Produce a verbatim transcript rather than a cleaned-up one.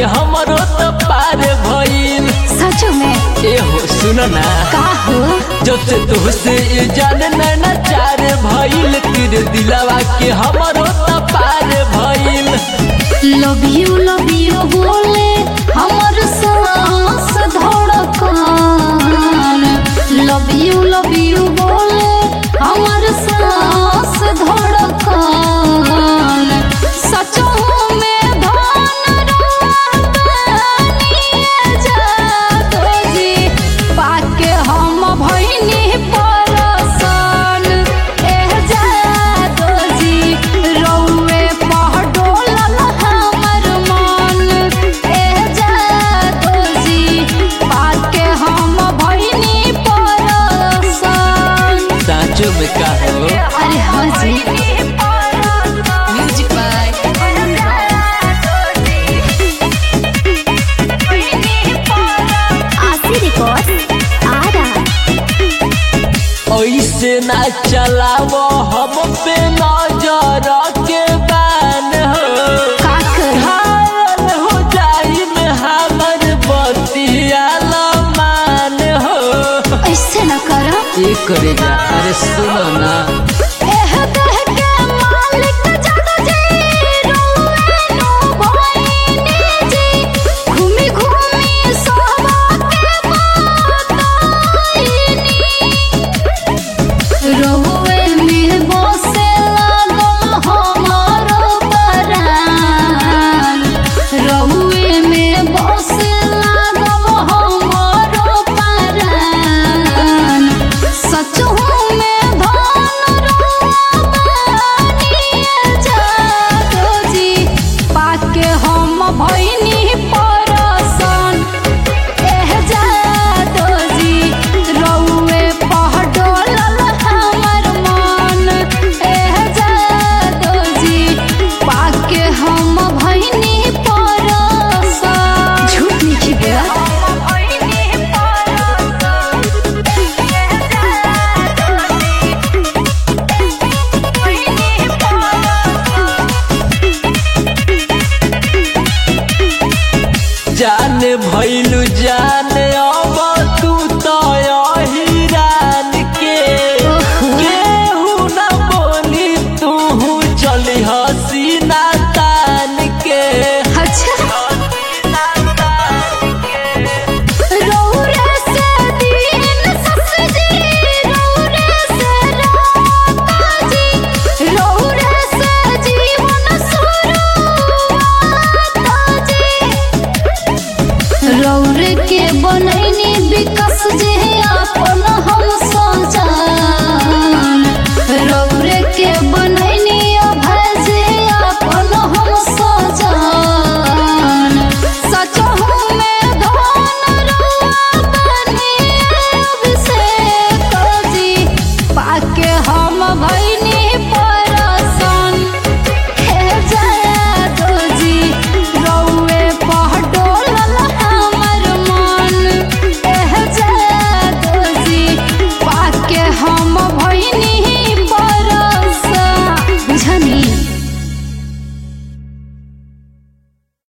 के हमरो तो पार भइल। सच में ए हो सुनो ना का हो जो से तुहसे ये जान नैना चार भइल तेरे दिलवा के हमरो तो पार भइल। लव यू लव यू बोले हमर सांस धड़कन। लव यू लव यू बोले हमर सांस धड़कन। सचो में धन रातनिए जादो जी पाके हम भइनी परसन। एह जादो जी रउए पहडोलल हमर मन। एह जादो जी पाके हम भइनी परसन। साँचो में का हो अरे हाँ जी music by Aashi record Ara. ऐसे ना चलावो हम पे नजर के बान हो। का कर घायल हो जाई में हमर बतिया मान हो। ऐसे न कर ये करेगा अरे सुनो ना एह देह के मालिक जादो जी रोए नो भइनी जी। घूमी घूमी सब के बताइनी। रहुए में बसे लागल हमारो परान। रहुए में बसे लागल हमारो परान। सचो में धन रातनिए जादो जी पाके हम भइनी परसन। एह जादो जी रउए पहडोलल हमर मन। एह जादो जी पाके हम भइनी परसन। झूठ नहीं गया जान भइलु जान अब तू तो हिरान के। केहू न बोली तू चली हसीना तान के। अच्छा रउरे से दिन ससजी रउरे से रात जी। रउरे से जीवन शुरुआत जी। रउरे के बनैनी विकास जे अपन